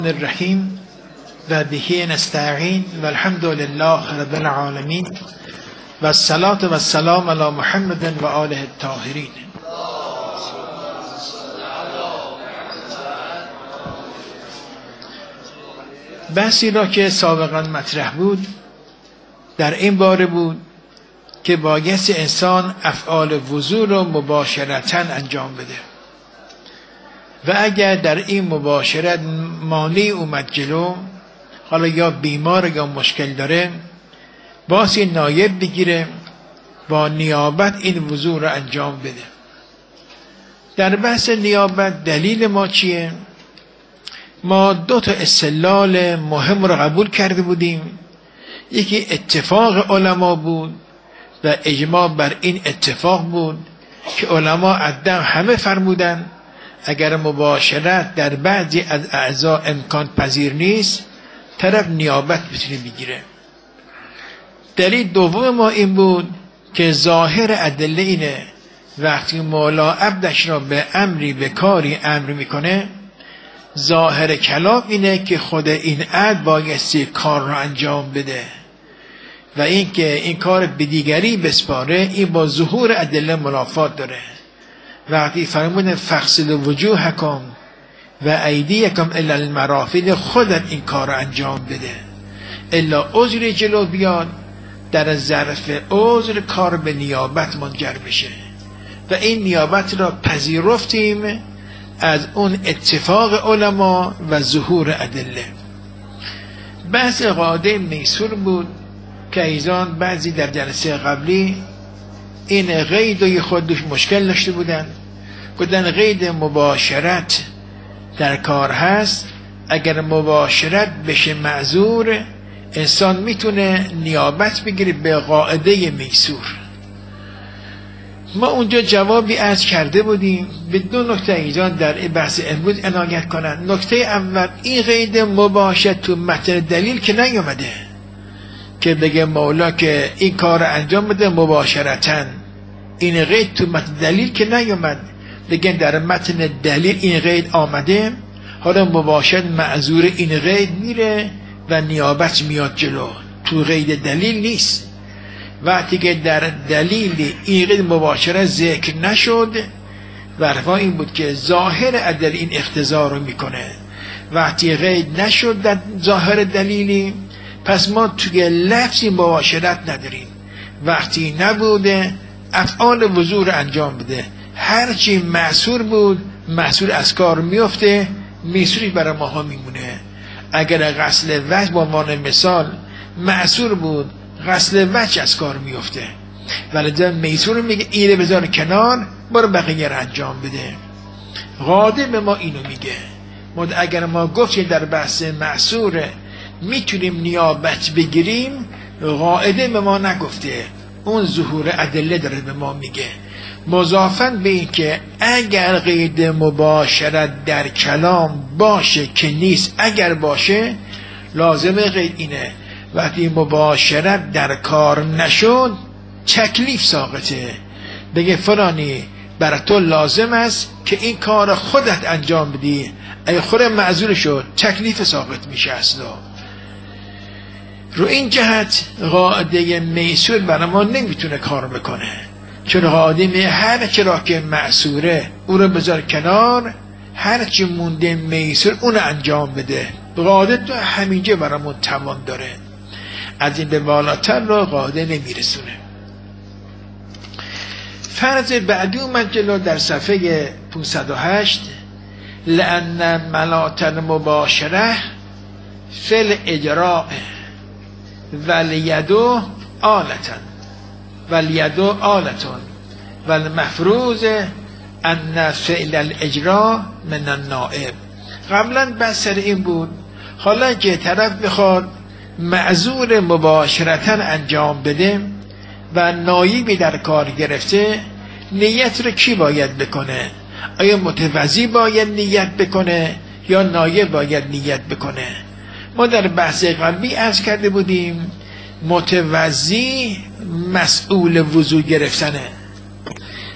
الرحیم و به نستعین و الحمد لله رب العالمین و الصلاة و السلام علی محمد و آله الطاهرین. بحثی را که سابقا مطرح بود در این باره بود که بایست انسان افعال وضو را مباشرتاً انجام بده و اگر در این مباشرت مانع اومد جلو، حالا یا بیمار یا مشکل داره، باسی نایب بگیره با نیابت این وضو را انجام بده. در بحث نیابت دلیل ما چیه؟ ما دو تا استدلال مهم را قبول کرده بودیم. یکی اتفاق علما بود و اجماع بر این اتفاق بود که علما عدم همه فرمودن اگر مباشرت در بعضی از اعضا امکان پذیر نیست، طرف نیابت بتونه بگیره. دلیل دوم ما این بود که ظاهر ادله اینه وقتی مولا عبدش را به امری به کاری امر میکنه، ظاهر کلام اینه که خود این عبد بایستی کار را انجام بده و این که این کار به دیگری بسپاره، این با ظهور ادله منافات داره. وقتی فرمودن فغسلوا وجوهکم و ایدیکم الی المرافق، خودت این کار را انجام بده، الا عذر جلو بیاد، در ظرف عذر کار به نیابت منجر بشه و این نیابت را پذیرفتیم از اون اتفاق علما و ظهور ادله. بحث قاعده میسور بود که ایزان بعضی در جلسه قبلی این قید خودش مشکل داشته بودن، گفتن قید مباشرت در کار هست، اگر مباشرت بشه معذور، انسان میتونه نیابت بگیره به قاعده میسور. ما اونجا جوابی عرض کرده بودیم به دو نکته ایزان در این بحث امروز عنایت کنن. نکته اول، این قید مباشرت تو متن دلیل که نیومده که بگه مولا که این کار انجام بده مباشرتاً، این قید تو متن دلیل که نیومد. بگن در متن دلیل این قید آمده، حالا مباشرت معذور این قید میره و نیابت میاد جلو، تو قید دلیل نیست. وقتی که در دلیل این قید مباشرت ذکر نشد، ورفا این بود که ظاهر ادله این اقتضا رو میکنه. وقتی قید نشد در ظاهر دلیلی، پس ما توی لفظی مباشرت نداریم. وقتی نبوده افعال وضو رو انجام بده، هرچی معصور بود معصور از کار میفته، میسوری برای ماها میمونه. اگر غسل وجه با عنوان مثال معصور بود، غسل وجه از کار میفته، ولی میسور میگه اینه بذار کنار، برو بقیه رو انجام بده. قاعده به ما اینو میگه. اگر ما گفتیم در بحث معصور میتونیم نیابت بگیریم، قاعده به ما نگفته، اون ظهور ادله داره به ما میگه. مضافاً به این که اگر قید مباشرت در کلام باشه که نیست، اگر باشه لازمه قید اینه وقتی مباشرت در کار نشد تکلیف ساقطه. بگه فلانی بر تو لازم است که این کار خودت انجام بدی، اگه خود معذور شد تکلیف ساقط میشه اصلا. رو این جهت قاعده میسور برای ما نمیتونه کار بکنه، چون قاعده هر چرا که معصوره او رو بذار کنار، هر چی مونده میسور اون رو انجام بده. قاعده تو همینجا برامون توان داره، از این به بالاتر رو قاعده نمیرسونه. فرض بعدی اومد جلو در صفحه 508، لأن ملات المباشره فی الاجراء والیدو آلتون والمفروض ان فعل الاجراء من النائب. قبلا بسر این بود، حالا که طرف بخواد معذور مباشرتا انجام بده و نایبی در کار گرفته، نیت رو کی باید بکنه؟ آیا متوضی باید نیت بکنه یا نایب باید نیت بکنه؟ ما در بحث قبلی عرض کرده بودیم متوضی مسئول وضو گرفتنه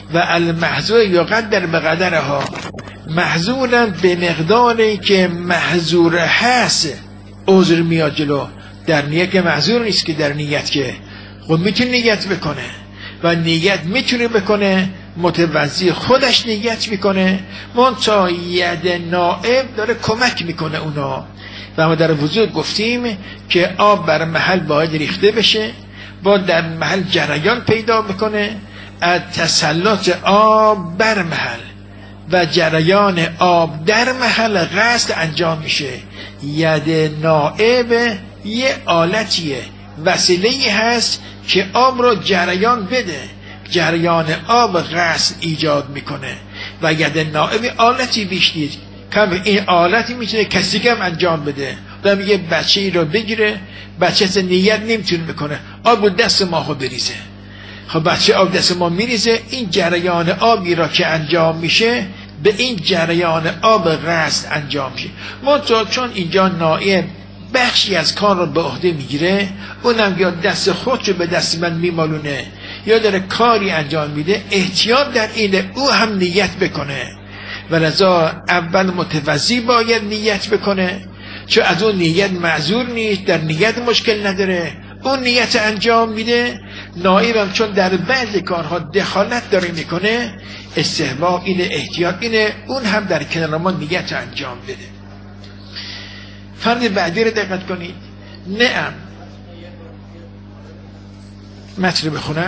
و المحظور یقدر به قدرها، محظورم به مقداری که محظور هست عذر میاد جلو. در نیت که محظور نیست که در نیت که خود میتونه نیت بکنه و نیت میتونه بکنه، متوضی خودش نیت میکنه، منتها ید نائب داره کمک میکنه اونا. و ما در وضو گفتیم که آب بر محل باید ریخته بشه، با در محل جریان پیدا بکنه، از تسلط آب بر محل و جریان آب در محل قصد انجام میشه. ید نائب یه آلتیه، وسیله‌ای هست که آب رو جریان بده، جریان آب قصد ایجاد میکنه و ید نائب آلتی بیش نیست. این آلتی میتونه کسی که هم انجام بده. دارم یه بچه ای رو بگیره، بچه از نیت نمیتونه بکنه، آب رو دست ماهو بریزه. خب بچه آب دست ما میریزه، این جریان آبی را که انجام میشه به این جریان آب قصد انجام میشه. منتها چون اینجا نائب بخشی از کار رو به عهده میگیره، اونم یا دست خودشو به دست من میمالونه یا داره کاری انجام میده، احتیاط در اینه او هم نیت بکنه. و لذا اول متوضی باید نیت بکنه، چون از اون نیت معذور نیست، در نیت مشکل نداره، اون نیت انجام میده. نائبم چون در بعضی کارها دخالت داره میکنه، استحباب اینه، احتیاط اینه اون هم در کنار ما نیت انجام بده. فرد بعدی رو دقت کنید. نعم متن بخونم.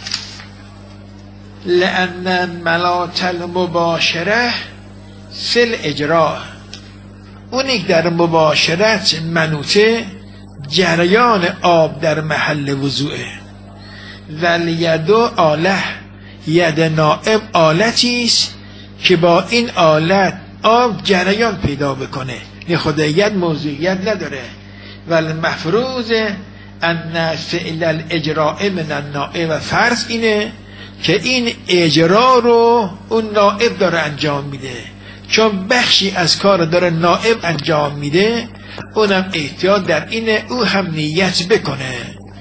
لأن ملات المباشره فل اجراء، اونی که در مباشرت منوطه جریان آب در محل وضوعه. ولیدو آله، ید نائب آلتی است که با این آلت آب جریان پیدا بکنه، نه خود ید موضوعیت نداره. ولی مفروض ان فعل الاجراء من النائب، فرض اینه که این اجرا رو اون نائب داره انجام میده، چون بخشی از کار داره نائب انجام میده، اونم احتیاط در اینه او هم نیت بکنه.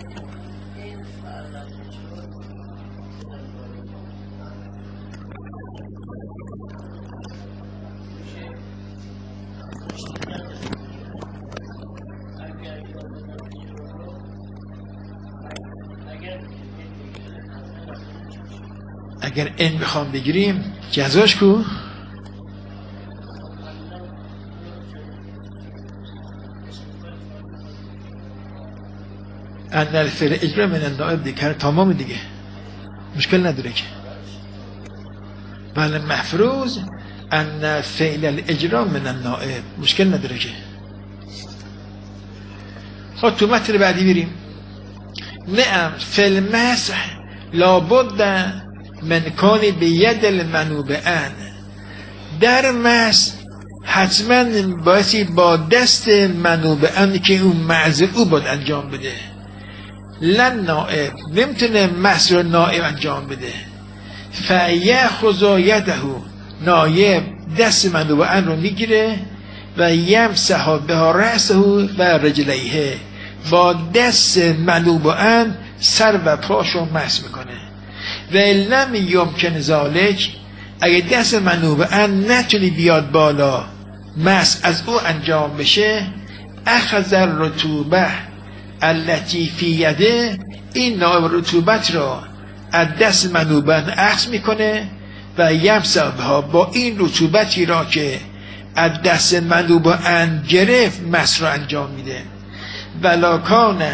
اگر این بخوام بگیریم جزاش کو؟ ان الفعل اجرا من النائب دیگه تمام دیگه مشکل نداره که. بله مفروض ان فعل الاجرا من النائب مشکل نداره که. خب تو متن بعدی بریم. نعم فی المسح لابد من کان بید المنوبئن، در مسح حتما بایستی با دست منوبئن که اون معز او باید انجام بده. لن نائب نمیتونه مسح رو نائب انجام بده. فیأخذ یده، نائب دست منوبئن رو میگیره و یمسح بها رأسه و رجلیه، با دست منوبئن سر و پاشو مسح میکنه. و لم یمکن ذالک، اگه دست منوبئن نتونی بیاد بالا مسح از او انجام بشه، اخذ الرطوبه التي فی یده، این نائب رطوبت را از دست منوبئن اخذ میکنه و یمسح بها، با این رطوبتی را که از دست منوبئن گرفت مسح را انجام میده. ولا کان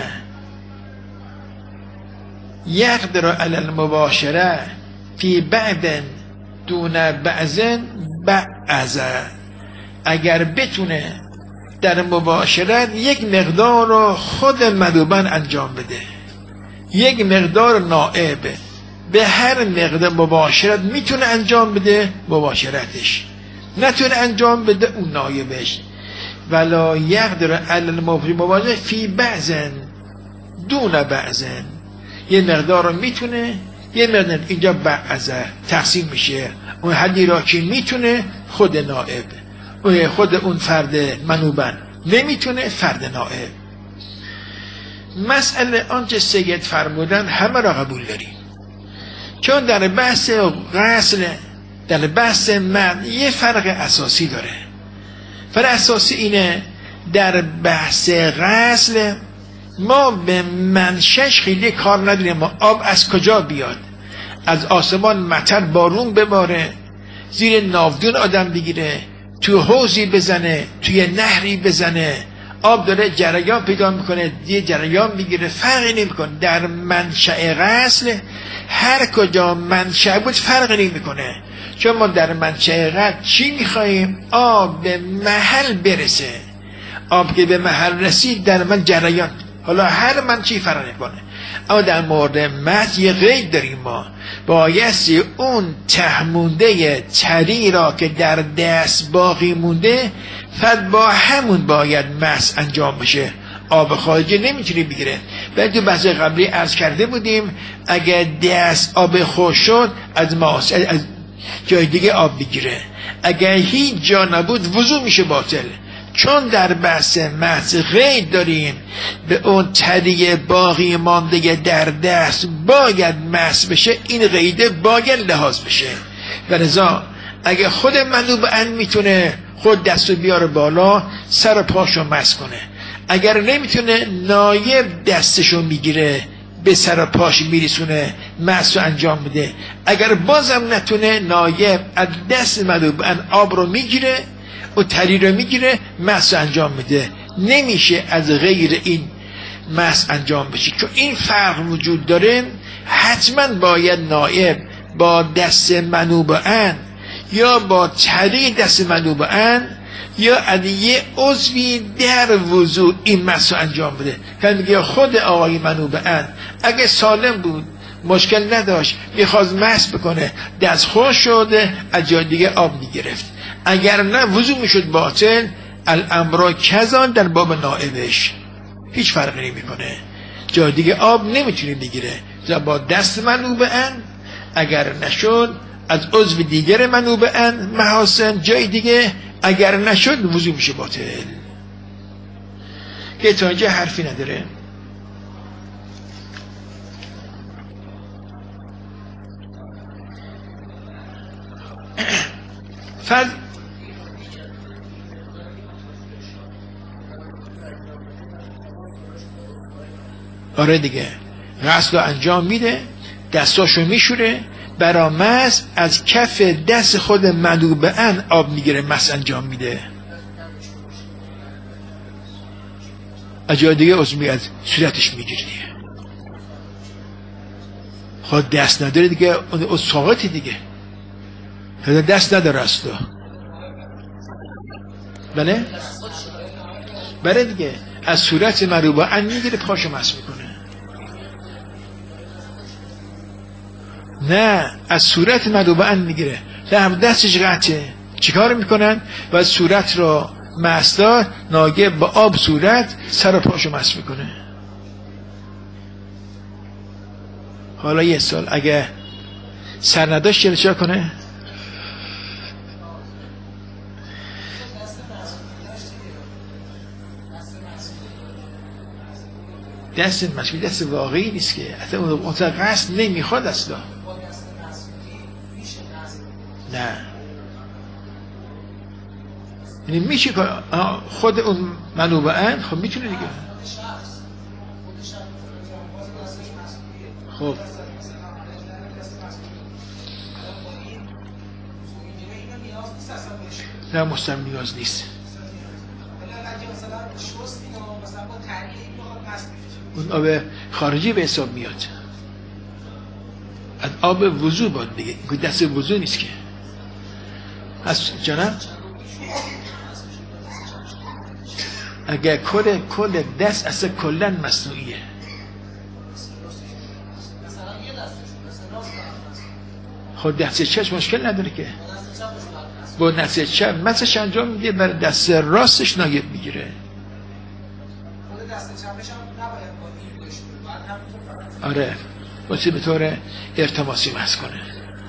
یقدر علی المباشره فی بعض دون بعض بعض، اگر بتونه در مباشرت یک مقدار رو خود منوبئن انجام بده، یک مقدار نائب به هر مقدار مباشرت میتونه انجام بده مباشرتش، نتونه انجام بده اون نائبش. ولا یقدر علی المباشره فی بعض دون بعض، یه مقدار رو میتونه، یه مقدار اینجا بعضه تقسیم میشه. اون حدی را که میتونه خود نائب، خود اون فرد منوبئن نمیتونه فرد نائب. مسئله آنچه سید فرمودن همه را قبول داریم چون در بحث غسل، در بحث مد یه فرق اساسی داره. فرق اساسی اینه در بحث غسل ما به منشش خیلی کار نداریم. ما آب از کجا بیاد؟ از آسمان مطر بارون بباره، زیر ناودون آدم بگیره، تو حوضی بزنه، توی نهری بزنه، آب داره جریان پیدا میکنه، دیگه جریان میگیره، فرقی نمیکنه. در منشأ غسل هر کجا منشأ بود فرقی نمیکنه. چون ما در منشأ غسل چی میخواییم؟ آب به محل برسه. آب که به محل رسید در من جریان، حالا هر من چی فرق نمیکنه. اما در مورد مد یه قید داریم، ما بایستی اون ته مونده تری را که در دست باقی مونده فقط با همون باید مس انجام بشه. آب خارجی نمیتونی بگیره. بعد تو بحث قبلی عرض کرده بودیم اگر دست آب خوش شد از جای دیگه آب بگیره. اگر هیچ جا نبود وضو میشه باطل. چون در بحث مس قید داریم به اون تری باقی مانده در دست باید مس بشه، این قیده باید لحاظ بشه. و لذا اگه خود منوب ان میتونه خود دستو بیاره بالا، سر پاشو مس کنه. اگر نمیتونه نایب دستشو میگیره به سر پاش میرسونه، مسو انجام میده. اگر بازم نتونه نایب از دست منوب ان آب رو میگیره و تری رو میگیره، مس انجام میده. نمیشه از غیر این مس انجام بشه. چون این فرق وجود داره، حتما باید نایب با دست منوب ان یا با تری دست منوب ان یا از یه عضوی در وضو این مس انجام بده. که میگه خود آقای منوب ان اگه سالم بود مشکل نداشت، میخواست مس بکنه، دست خوش شده از جای دیگه آب میگرفت. اگر نه وضو میشد باطل. الامر کذا در باب نائبش هیچ فرقی نمیکنه، جای دیگه آب نمیتونه بگیره. با دست منوب ان، اگر نشد از عضو دیگر منوب ان محاسن جای دیگه، اگر نشد وضو میشه باطل. که تا اینجا حرفی نداره. آره دیگه، غسل رو انجام میده، دستاشو میشوره، برا مس از کف دست خود منوب ان آب میگیره، مس انجام میده. از جای دیگه عضوی از صورتش میگیره. خود دست نداره دیگه، اون ساقطی دیگه، دست نداره اصلا. بله؟ بله دیگه، از صورت منوب ان میگیره، پاشو مس میکنه. نه، از صورت منوب ان میگیره، دستش قطعه. چیکار میکنن؟ و صورت رو مسدار ناگه با آب صورت سر و پاشو مس میکنه. حالا یه سال اگه سر نداشت چرا کنه؟ دست مسئولی دست واقعی نیست که اصلا اون قصد نمیخواد اصلا. نه، یعنی میشه که خود اون منوب ان خب میتونه دیگه. خب نه، مستم نیاز نیست. اون آب خارجی به حساب میاد، از آب وضو باید بگه، این دست وضو نیست که. از جانم اگر کل دست اصلا کلن مصنوعیه. خود دست چپ مشکل نداره که، با دست چپ مسش انجام میده، بر دست راستش نایب میگیره. آره، واسه به طور ارتماسی مس کنه.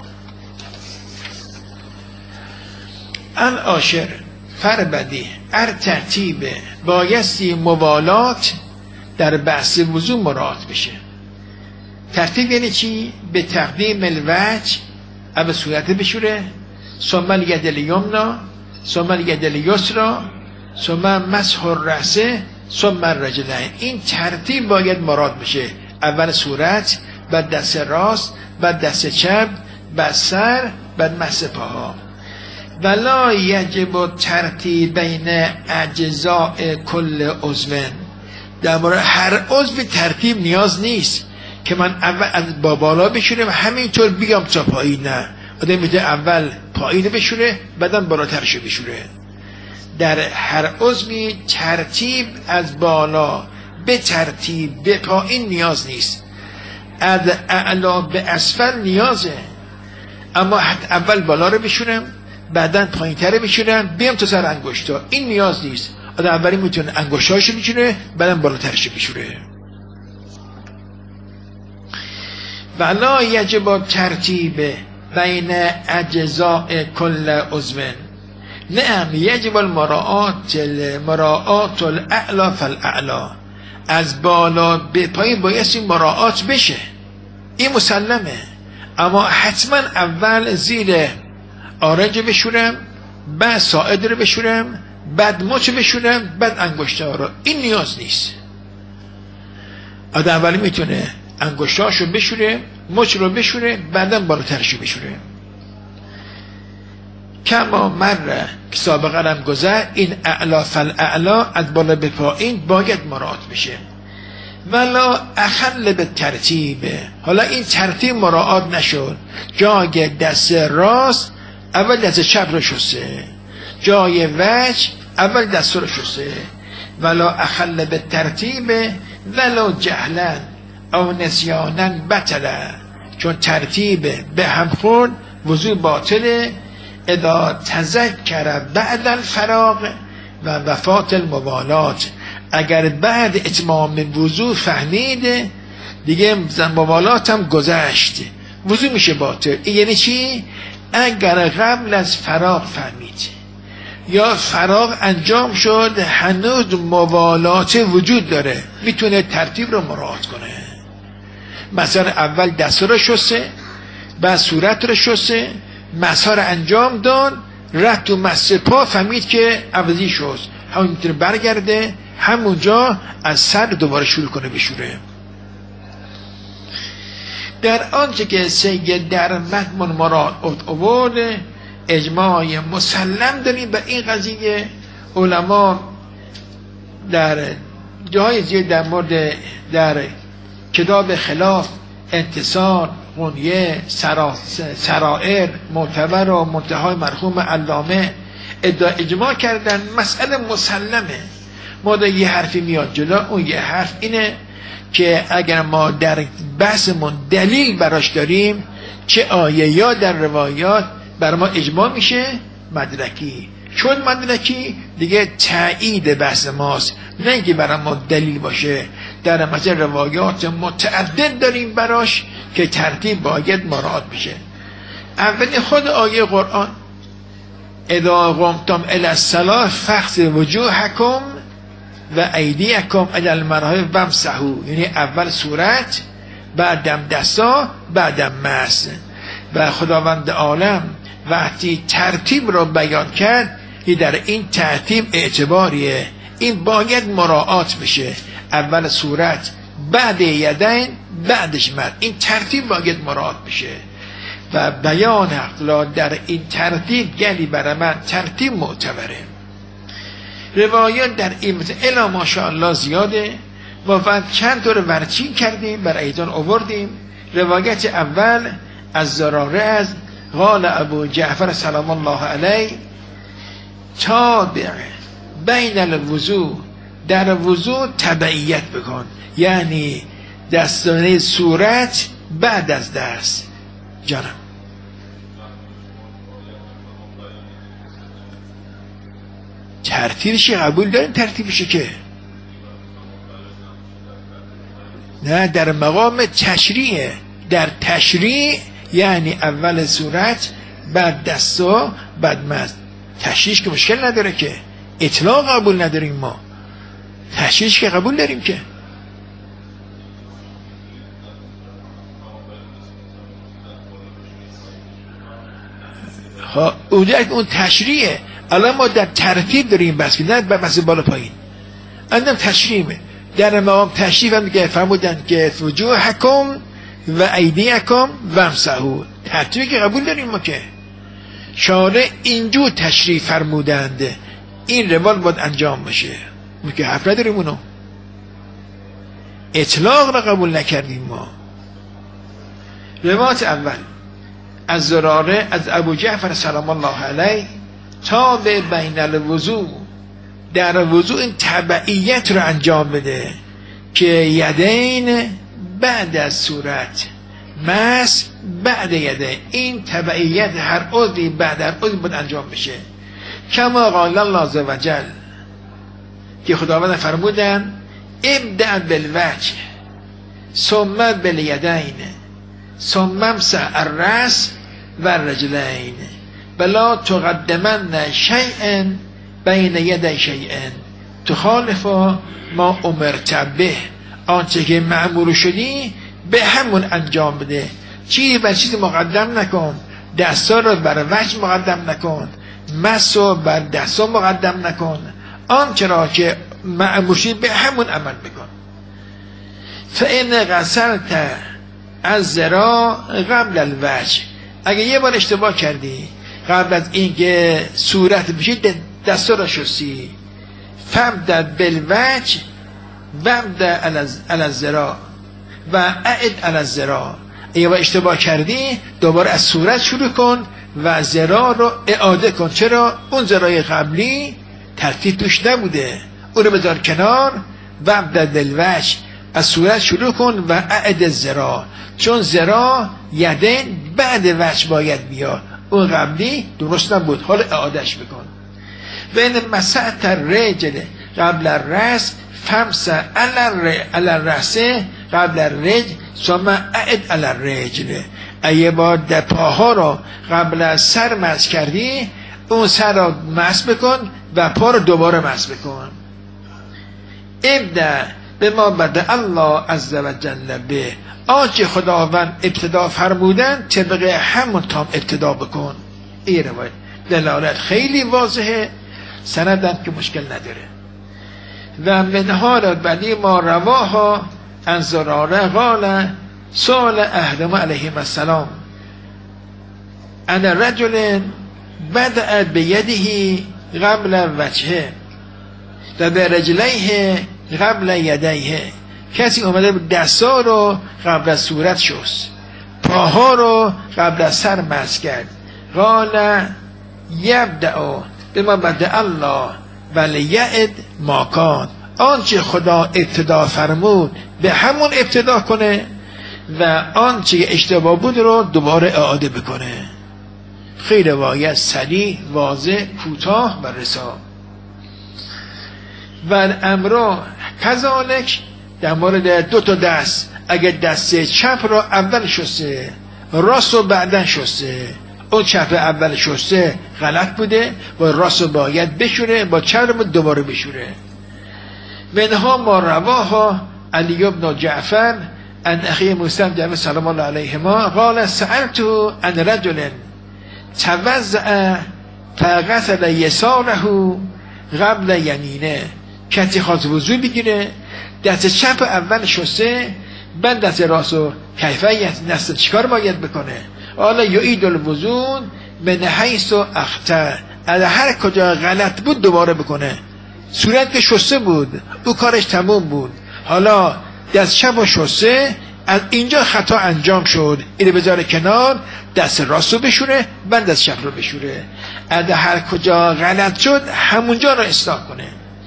العاشر فربدی ار ترتیب بایستی موالات در بحث وضو مراعات بشه. ترتیب یعنی چی؟ به تقدیم الوجه، اول صورت بشوره، ثم الید الیمنا، ثم الید الیسرا، ثم مسح الرأس، ثم الرجلین. این ترتیب باید مراد بشه. اول صورت، بعد دست راست، بعد دست چپ، بعد سر، بعد مسح پاها. ولا یجب ترتیب بین اجزاء کل عضو. در مورد هر عضو ترتیب نیاز نیست که من اول از بالا بشورم همینطور بیام تا پایین. نه، آدم میده اول پایین بشوره بعدم بالاترش بشوره. در هر عضوی ترتیب از بالا به ترتیب به پایین نیاز نیست، از اعلا به اسفل نیازه. اما اول بالا رو بشورم بعدن پایین تر بشورم بیام تا سر انگشتا، این نیاز نیست. آدم اولی میتونه انگشتاشو بشوره بعدن بالاترش بشوره. ولا یجب ترتیب بین اجزاء کل عضو. نعم یجب المراعات الاعلا فالاعلا. از بالا به پایین بایستی مراعات بشه، این مسلمه. اما حتما اول زیر آرنج بشورم، بعد ساعد رو بشورم، بعد مچ بشورم، بعد انگشتا رو، این نیاز نیست. آدم اولی میتونه انگشتاشو بشوره، مچ رو بشوره، بعدم بالاترشو بشوره. کما مره که سابقا هم گذشت، این اعلا فالاعلا از بالا به پایین باید مراعات بشه. ولا اخل به ترتیب. حالا این ترتیب مراعات نشد، جای دست راست اول دست چپ رو شسته، جای وجه اول دست رو شسته. ولا اخل به ترتیب ولا جهلا او نسیانا بطله. چون ترتیب به هم خورد وضو باطله. اذا تذکر بعد الفراغ و وفات الموالات. اگر بعد اتمام وضو فهمید دیگه موالات هم گذشت، وضو میشه باطل. این یعنی چی؟ اگر قبل از فراغ فهمید یا فراغ انجام شد هنوز موالات وجود داره، میتونه ترتیب رو مراعات کنه. مثلا اول دست رو شسته، بعد صورت رو شسته، مسح رو انجام داد، رفت تو مسح پا فهمید که عوضی شد، همون میتونه برگرده همونجا از سر دوباره شروع کنه بشوره. در آنچه که سید در متن مراد آورد اجماع مسلم داریم به این قضیه. علما در جای زیاد در مورد در کتاب خلاف، انتصار، غنیه، سرائر، معتبر و منتهای مرحوم علامه اجماع کردن مسئله مسلمه. ما در یه حرفی میاد جلو، اون یه حرف اینه که اگر ما در بحثمون دلیل براش داریم، چه آیه یا در روایات، بر ما اجماع میشه مدرکی. چون مدرکی دیگه تایید بحث ماست، نه اینکه برای ما دلیل باشه. در مثلا روایات متعدد داریم براش که ترتیب باید مراعات بشه. اولین خود آیه قرآن اذا قمتم الی الصلاة فاغسلوا وجوهکم و ایدیکم الی المرافق وامسحوا. یعنی اول صورت، بعدم دستا، بعدم مسح. و خداوند عالم وقتی ترتیب رو بیان کرد، در این ترتیب اعتباریه، این باید مراعات بشه. اول صورت، بعد یدین، بعدش مد. این ترتیب باید مراعات بشه. و بیان اخلا در این ترتیب یعنی برای من ترتیب معتبره. روایات در این مثل الا ماشاءالله زیاده. ما فقط چند طور ورچین کردیم بر ایدان آوردیم. روایت اول از زراره از قال ابو جعفر سلام الله علیه تابع بین الوضوء، در وضوء تبعیت بکن، یعنی دستانه صورت بعد از دست. جانم ترتیبشی قبول داریم، ترتیبشی که نه در مقام تشریعه. در تشریع یعنی اول صورت، بعد دستا، بعد مد. تشریعش که مشکل نداره که، اطلاق قبول نداریم ما، تشریعش که قبول داریم که. اون تشریعه. الان ما در ترتیب داریم بس که نه بس بالا پایین. اندم تشریعه. در مقام تشریف هم که فرمودن که وجوهکم و ایدیکم وامسحوا، ترتیبی که قبول داریم ما که شارع اینجور تشریف فرمودند این روال باید انجام بشه. ما که حرف نداریم اونو، اطلاق را قبول نکردیم ما. روایت اول از زراره از ابو جعفر سلام الله علیه تابع بین الوضوء، در وضوء این تبعیت رو انجام بده که یدین بعد از صورت، مس بعد یدین، این تبعیت هر عضوی بعد هر عضوی باید انجام بشه. کما قال الله عز وجل که خداوند فرمودن ابدأ بالوجه ثم بالیدین ثم امسح الراس والرجلین ولا تقدمن شیئا بین یدی شیئا تخالف ما امرت به، آنچه که مأمور شدی به همون انجام بده. چیزی بر چیزی مقدم نکن، دستا رو بر وجه مقدم نکن، مس رو بر دستا مقدم نکن، آنچه را که مأمور شدی به همون عمل بکن. فإن غسلت از ذراع قبل الوجه، اگه یه بار اشتباه کردی قبل از اینکه صورت بشید دستا را شستی، فابدأ بالوجه وابدأ علی الذراع و اعد علی الذراع، اگه اشتباه کردی دوباره از صورت شروع کن و ذراع رو اعاده کن. چرا؟ اون ذراع قبلی ترتیب توش نبوده، اون رو بذار کنار. وابدأ بالوجه، از صورت شروع کن و اعد الذراع، چون ذراع یدین بعد وجه باید بیاد، اون قبلی درست نبود، حالا اعادهش بکن. و این مسحت الرجل قبل الراس فامسح علی الراس قبل الرجل ثم اعد علی الرجل، اگه با پاها رو قبل از سر مسح کردی اون سر رو مسح بکن و پا رو دوباره مسح بکن. ابدأ به ما بده الله عز و جل به، آنچه خداوند ابتدا فرمودن طبق همون تام ابتدا بکن. این روایت دلالت خیلی واضحه، سندم که مشکل نداره. و منها را بعدی ما رواها عن زراره قال سؤال اهرم علیهم السلام ان رجل بدأ بیده قبل وجهه و به رجلیه قبل یدیه، کسی اومده دستا رو قبل از صورت شست، پاها رو قبل از سر مسح کرد. قال یبدأ بما بدأ الله ولیعد ما کان، آنچه خدا ابتدا فرمود به همون ابتدا کنه و آنچه اشتباه بود رو دوباره اعاده بکنه. خیلی روایت صریح، واضح، کوتاه و رسا. و امر کذالک در مورد دو تا دست، اگر دست چپ را اول شسته راست رو بعدن شسته، اون چپ اول شسته غلط بوده و راست رو باید بشوره، با چپ رو دوباره بشوره. منها ما رواها علی بن جعفر ان اخی موسی جعفر سلام الله علیهما قال سألت عن رجل توضأ فغسل یساره قبل یمینه، کسی خواست وضو بگیره دست چپ اول شسته بعد دست راست رو کیفیت دست چیکار باید بکنه؟ حالا یعید الوضو من حیث اخطأ، از هر کجا غلط بود دوباره بکنه. صورت که شسته بود او کارش تموم بود، حالا دست چپ و شسته از اینجا خطا انجام شد، اینو بذاره کنار، دست راست رو بشوره بعد دست چپ رو بشوره. از هر کجا غلط شد همونجا رو اصلاح کنه.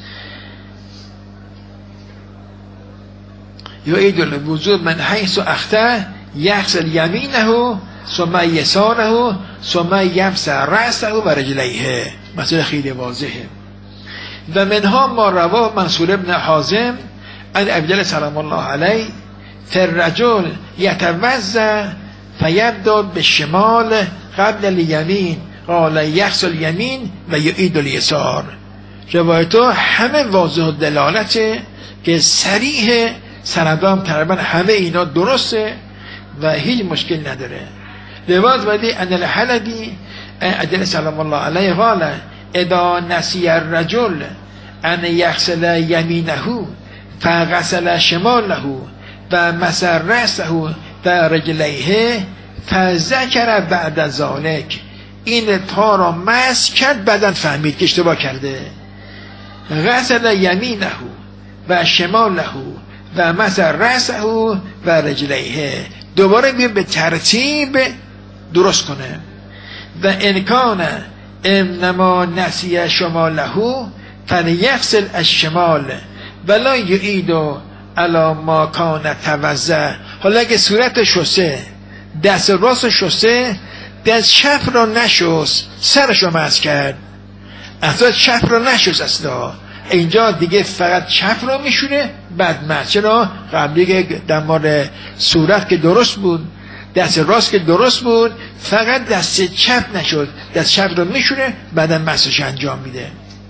یعید الوضو من حیث اخطأ یغسل یمینه ثم یساره ثم یمسح رأسه و رجلیه. مسئله خیلی واضحه. و منها ما رواه منصور ابن حازم عن ابی سلام الله علیه فالرجل یتوضأ فیبدأ بالشمال قبل الیمین قال یغسل الیمین و یعید الیسار. روایت‌ها همه واضح و دلالته که صریح، سندام تقریبا همه اینا درسته و هیچ مشکل نداره. روایت بعدی ان الحلبی علی سلام الله علیه قال اذا نسی الرجل ان یغسل یمینه فغسل شماله و مس رأسه و رجلیه فذکر بعد ذلک، این پا را مس کرد بعداً فهمید که اشتباه کرده. غسل یمینه و شماله و مس رأسه و رجلیه، دوباره بیا به ترتیب درست کنه. و انکان انما نسی شماله فلیغسل الشمال ولا یعید علی ما کان توضع. حالا اگه صورت شسته، دست راست شسته، دست چپ را نشست، سرش را مسح کرد، اصلا چپ را نشست اصلا، اینجا دیگه فقط چپ را میشونه بعد مسح. چرا؟ قبلی که در مورد صورت که درست بود، دست راست که درست بود، فقط دست چپ نشد، دست چپ را میشونه بعد مسحش انجام میده.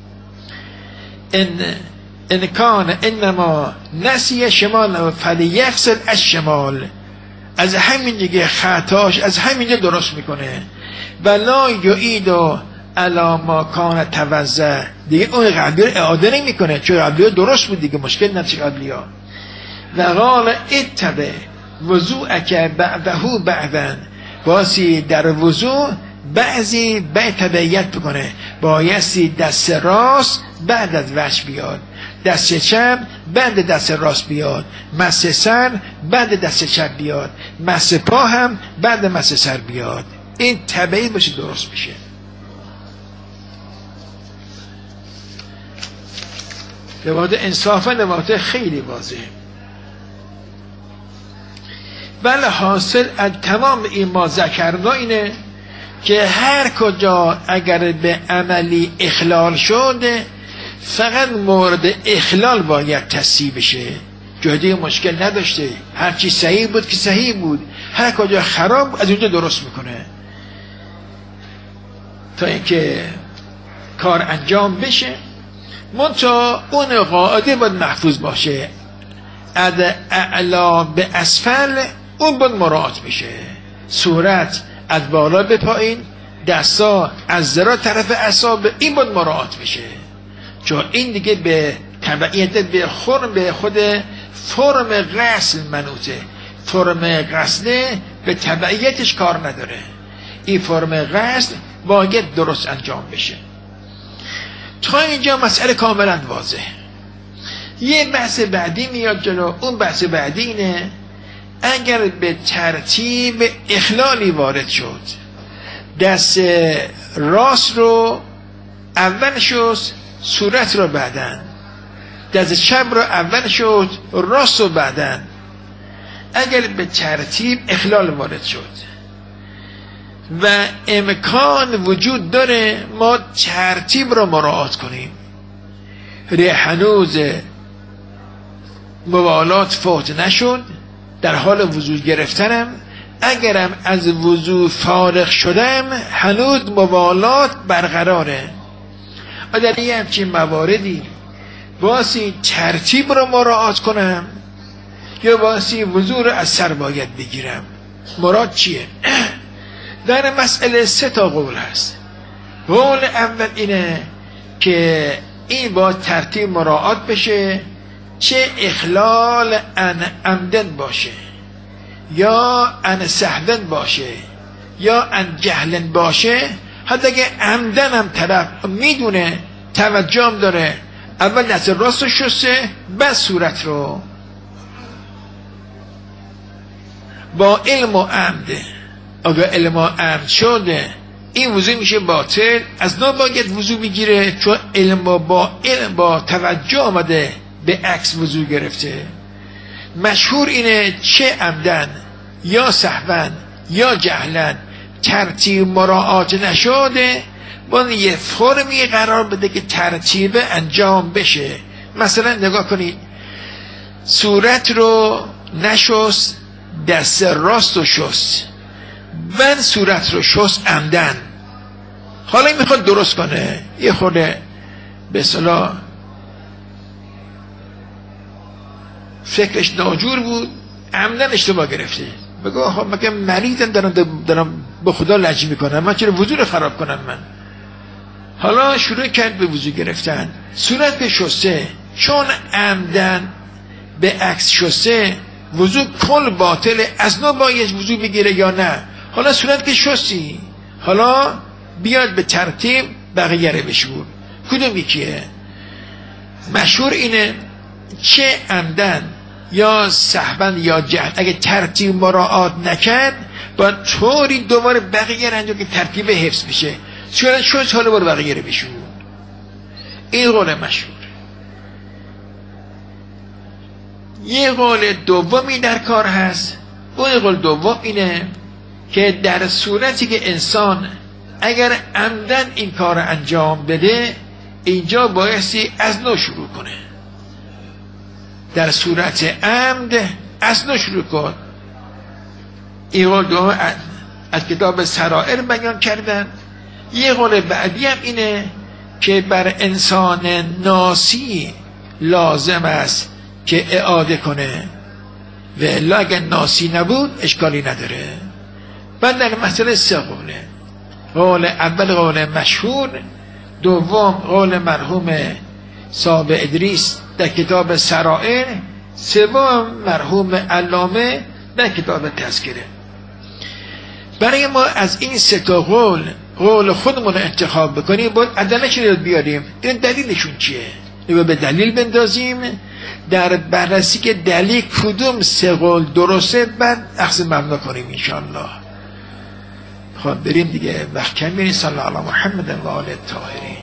ان کان انما نسی شمال فلیغسل الشمال، از همین دیگه خطاش از همینجا درست میکنه. ولا یعید علی ما کان توضع، دیگه اون قبلی رو اعاده نمیکنه چون قبلی درست بود دیگه، مشکل نشه قبلی ها. و قال اتبع وضوءک بعده بعدا، باسی در وضوء بعضی به تبعیت بکنه، بایستی دست راست بعد از وجه بیاد، دست چپ بعد دست راست بیاد، مس سر بعد دست چپ بیاد، مس پا هم بعد مس سر بیاد. این تبعی باشه درست میشه. روایت انصافا روایت خیلی واضحه. بله حاصل از تمام این ما ذکرنا اینه که هر کجا اگر به عملی اخلال شده فقط مورد اخلال باید تصحیح بشه، جای دیگه مشکل نداشته. هر چی صحیح بود که صحیح بود، هر کجا خراب از اونجا درست میکنه تا اینکه کار انجام بشه. منتها اون قاعده باید محفوظ باشه، از اعلا به اسفل اون باید مراعات بشه. صورت از بالا به پایین، دستا از ذرا طرف اعصاب، این باید مراعات بشه، چون این دیگه به تبعیت به خود فرم غسل منوطه. فرم غسل به تبعیتش کار نداره، این فرم غسل باید درست انجام بشه. تا اینجا مسئله کاملا واضح. یه بحث بعدی میاد جلو. اون بحث بعدی اینه اگر به ترتیب اخلالی وارد شد، دست راست رو اول شست، صورت رو بعدن، دست چپ رو اول شد، راست رو بعدن، اگر به ترتیب اخلال وارد شد و امکان وجود داره ما ترتیب رو مراعات کنیم، هنوز موالات فوت نشد، در حال وضو گرفتنم، اگرم از وضو فارغ شدم هنوز موالات برقراره. و در یه همچین مواردی باسی ترتیب رو مراعات کنم یا باسی وضو رو از سر باید بگیرم؟ مراد چیه؟ در مسئله 3 قول هست. قول اول اینه که این با ترتیب مراعات بشه، چه اخلال ان عمدن باشه یا ان سهون باشه یا ان جهلن باشه. حتی اگه عمدن هم طرف میدونه، توجه هم داره، اول دست راست رو شسته بعد صورت رو، با علم و عمده. اگه علم و عمد شده این وضو میشه باطل، از نو باید وضو بگیره، چون علم با توجه آمده به عکس وضو گرفته. مشهور اینه چه عمدن یا سهون یا جهلن ترتیب مراعات نشده، باید یه فرمی قرار بده که ترتیب انجام بشه. مثلا نگاه کنید، صورت رو نشست، دست راست رو شست، من صورت رو شست عمدن، حالا این میخواد درست کنه، یه خورده به اصطلاح فکرش ناجور بود، عمدن اشتباه گرفته، بگو آخه مگه مریضم دارم با خدا لج میکنم، من چرا وضو رو خراب کنم من. حالا شروع کرد به وضو گرفتن، صورت به شسته، چون عمدن به عکس شسته وضو کل باطله، از نو باید وضو بگیره یا نه. حالا صورت که شستی، حالا بیاد به ترتیب بقیه رو بشور. کدوم یکیه؟ مشهور اینه چه عمدن یا سهوا یا جهل اگه ترتیب مراعات نکرد باید طوری دوباره بقیه رو انجام که ترتیب حفظ بشه. صورت شست، حالا برو بقیه رو بشور. این قول مشهور. یه قول دومی در کار هست. اون قول دوم اینه که در صورتی که انسان اگر عمدن این کار انجام بده، اینجا بایستی از نو شروع کنه. در صورت عمد از نو شروع کن. این قول دوم از کتاب سرائر بیان کردن. یه قول بعدی هم اینه که بر انسان ناسی لازم است که اعاده کنه و الا اگر ناسی نبود اشکالی نداره. بعد در مسئله سه قوله. قول اول قول مشهور، دوم قول مرحوم صاحب ادریس در کتاب سرائر، سوم مرحوم علامه در کتاب تذکره. برای ما از این سه تا قول خودمون انتخاب بکنیم، باید ادله‌اش رو بیاریم. این دلیلشون چیه؟ اینو به دلیل بندازیم، در بررسی که دلیل کدوم سه قول درسته بعد اخذ مبنا کنیم انشاءالله. خب بریم دیگه، وقت کم. صلی الله علی محمد و آل الطاهرین.